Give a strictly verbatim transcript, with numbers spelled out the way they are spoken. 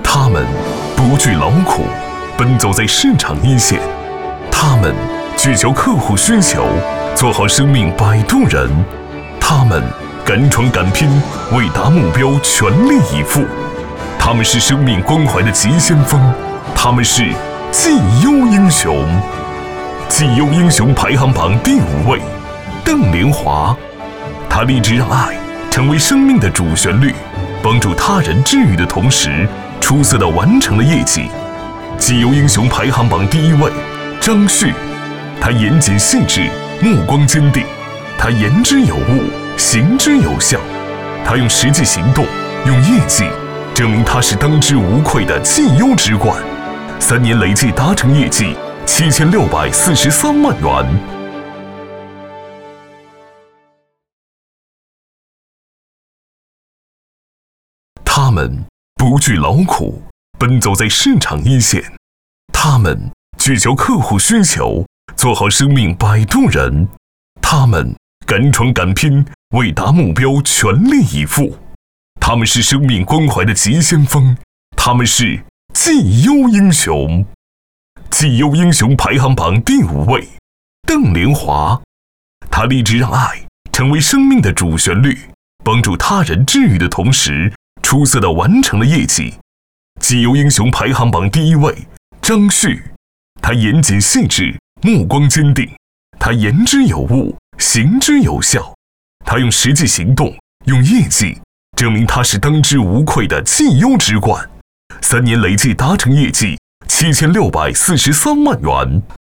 他们不惧劳苦，奔走在市场一线；他们聚焦客户需求，做好生命摆渡人；他们敢闯敢拼，为达目标全力以赴。他们是生命关怀的急先锋，他们是绩优英雄。绩优英雄排行榜第五位，邓莲华。他立志让爱成为生命的主旋律，帮助他人治愈的同时，出色地完成了业绩。绩优英雄排行榜第一位，张旭。他严谨细致，目光坚定，他言之有物，行之有效。他用实际行动，用业绩证明他是当之无愧的绩优之冠。三年累计达成业绩七千六百四十三万元。他们不惧劳苦，奔走在市场一线；他们聚焦客户需求，做好生命摆渡人；他们敢闯敢拼，为达目标全力以赴。他们是生命关怀的急先锋，他们是绩优英雄。绩优英雄排行榜第五位，邓莲华。他立志让爱成为生命的主旋律，帮助他人治愈的同时，出色地完成了业绩。绩优英雄排行榜第一位，张旭。他严谨细致，目光坚定，他言之有物，行之有效。他用实际行动，用业绩证明他是当之无愧的绩优之冠。三年累计达成业绩七千六百四十三万元。